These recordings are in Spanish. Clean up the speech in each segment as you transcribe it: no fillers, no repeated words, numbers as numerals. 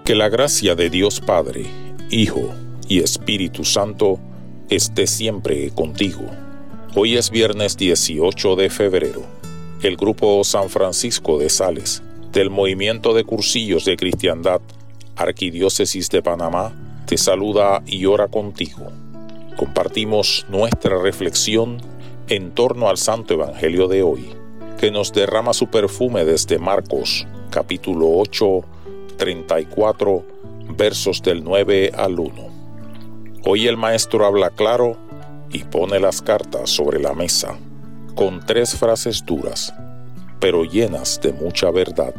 Que la gracia de Dios Padre, Hijo y Espíritu Santo esté siempre contigo. Hoy es viernes 18 de febrero. El Grupo San Francisco de Sales, del Movimiento de Cursillos de Cristiandad, Arquidiócesis de Panamá, te saluda y ora contigo. Compartimos nuestra reflexión en torno al Santo Evangelio de hoy, que nos derrama su perfume desde Marcos, capítulo 8, 34, versos del 9 al 1. Hoy el Maestro habla claro y pone las cartas sobre la mesa, con 3 frases duras, pero llenas de mucha verdad.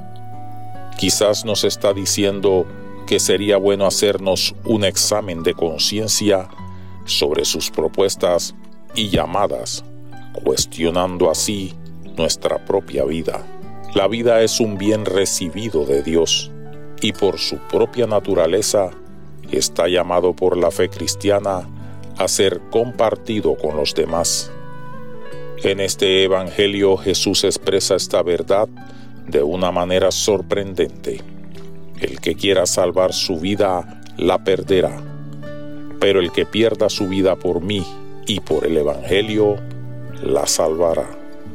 Quizás nos está diciendo que sería bueno hacernos un examen de conciencia sobre sus propuestas y llamadas, cuestionando así nuestra propia vida. La vida es un bien recibido de Dios y por su propia naturaleza está llamado por la fe cristiana a ser compartido con los demás. En este Evangelio Jesús expresa esta verdad de una manera sorprendente. El que quiera salvar su vida la perderá, pero el que pierda su vida por mí y por el Evangelio la salvará.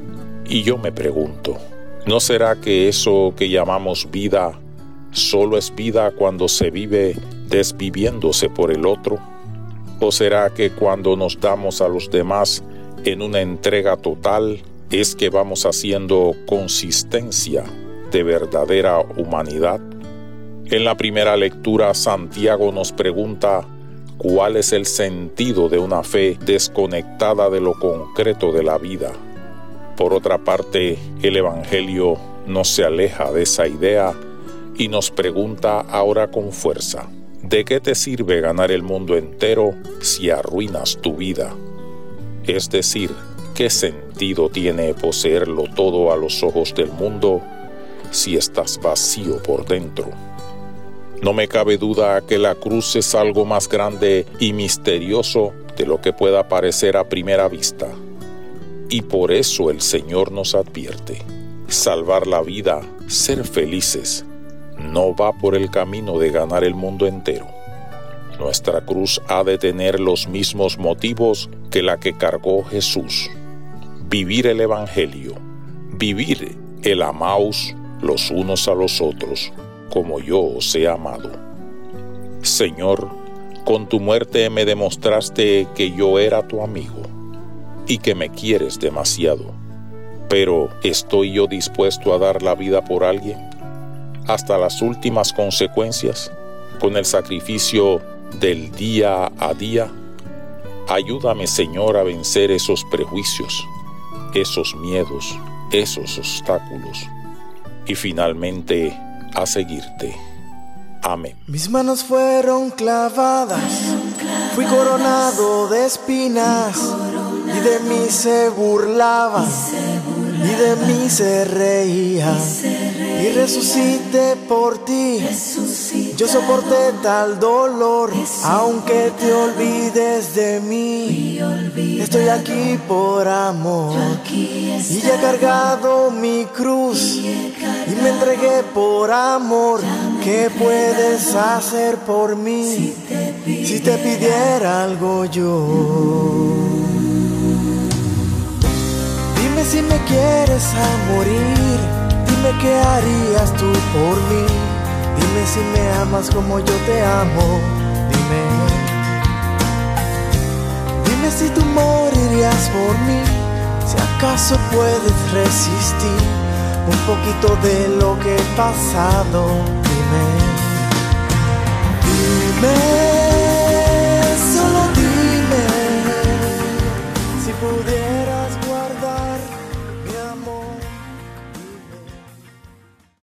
Y yo me pregunto, ¿no será que eso que llamamos vida solo es vida cuando se vive desviviéndose por el otro? ¿O será que cuando nos damos a los demás en una entrega total es que vamos haciendo consistencia de verdadera humanidad? En la primera lectura, Santiago nos pregunta cuál es el sentido de una fe desconectada de lo concreto de la vida. Por otra parte, el Evangelio no se aleja de esa idea y nos pregunta ahora con fuerza: ¿de qué te sirve ganar el mundo entero si arruinas tu vida? Es decir, ¿qué sentido tiene poseerlo todo a los ojos del mundo si estás vacío por dentro? No me cabe duda que la cruz es algo más grande y misterioso de lo que pueda parecer a primera vista. Y por eso el Señor nos advierte: salvar la vida, ser felices, no va por el camino de ganar el mundo entero. Nuestra cruz ha de tener los mismos motivos que la que cargó Jesús: vivir el Evangelio, vivir el amaos los unos a los otros, como yo os he amado. Señor, con tu muerte me demostraste que yo era tu amigo y que me quieres demasiado. Pero ¿estoy yo dispuesto a dar la vida por alguien hasta las últimas consecuencias, con el sacrificio del día a día? Ayúdame, Señor, a vencer esos prejuicios, esos miedos, esos obstáculos y finalmente a seguirte. Amén. Mis manos fueron clavadas, fui coronado de espinas, y de mí se burlaban, y de mí se reían, y resucité por ti. Yo soporté tal dolor, aunque te olvides de mí. Estoy aquí por amor, y ya he cargado mi cruz, y me entregué por amor. ¿Qué puedes hacer por mí si te pidiera algo yo? Dime si me quieres a morir, dime qué harías tú por mí. Dime si me amas como yo te amo, dime si tú morirías por mí, si acaso puedes resistir un poquito de lo que he pasado. Dime